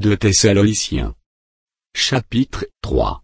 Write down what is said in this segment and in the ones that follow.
2 Thessaloniciens. Chapitre 3.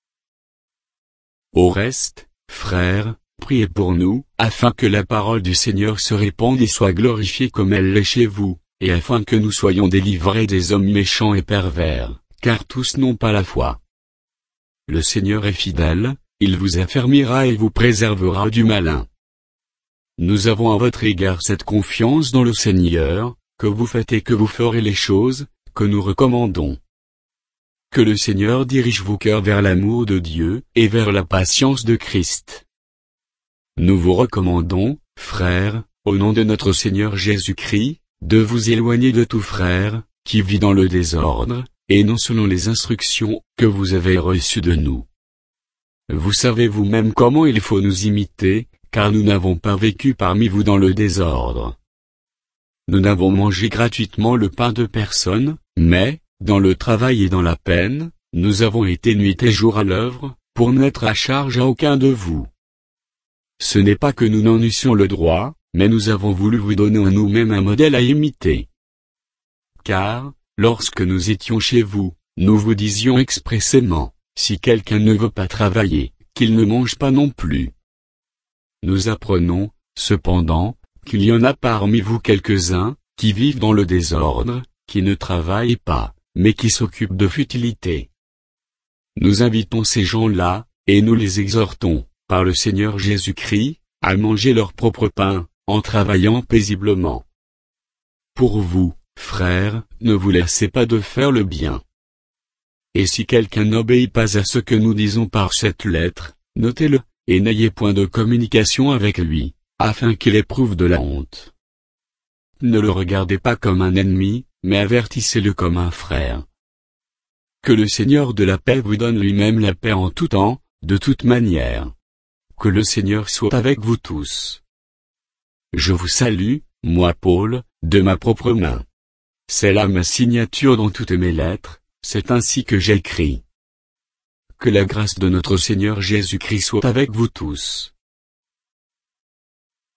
Au reste, frères, priez pour nous, afin que la parole du Seigneur se répande et soit glorifiée comme elle l'est chez vous, et afin que nous soyons délivrés des hommes méchants et pervers, car tous n'ont pas la foi. Le Seigneur est fidèle, il vous affermira et vous préservera du malin. Nous avons à votre égard cette confiance dans le Seigneur, que vous faites et que vous ferez les choses, que nous recommandons. Que le Seigneur dirige vos cœurs vers l'amour de Dieu, et vers la patience de Christ. Nous vous recommandons, frères, au nom de notre Seigneur Jésus-Christ, de vous éloigner de tout frère, qui vit dans le désordre, et non selon les instructions que vous avez reçues de nous. Vous savez vous-même comment il faut nous imiter, car nous n'avons pas vécu parmi vous dans le désordre. Nous n'avons mangé gratuitement le pain de personne, mais, dans le travail et dans la peine, nous avons été nuit et jour à l'œuvre, pour n'être à charge à aucun de vous. Ce n'est pas que nous n'en eussions le droit, mais nous avons voulu vous donner en nous-mêmes un modèle à imiter. Car, lorsque nous étions chez vous, nous vous disions expressément, si quelqu'un ne veut pas travailler, qu'il ne mange pas non plus. Nous apprenons, cependant, qu'il y en a parmi vous quelques-uns, qui vivent dans le désordre, qui ne travaillent pas, mais qui s'occupent de futilités. Nous invitons ces gens-là, et nous les exhortons, par le Seigneur Jésus-Christ, à manger leur propre pain, en travaillant paisiblement. Pour vous, frères, ne vous laissez pas de faire le bien. Et si quelqu'un n'obéit pas à ce que nous disons par cette lettre, notez-le, et n'ayez point de communication avec lui, afin qu'il éprouve de la honte. Ne le regardez pas comme un ennemi, mais avertissez-le comme un frère. Que le Seigneur de la paix vous donne lui-même la paix en tout temps, de toute manière. Que le Seigneur soit avec vous tous. Je vous salue, moi Paul, de ma propre main. C'est là ma signature dans toutes mes lettres, c'est ainsi que j'écris. Que la grâce de notre Seigneur Jésus-Christ soit avec vous tous.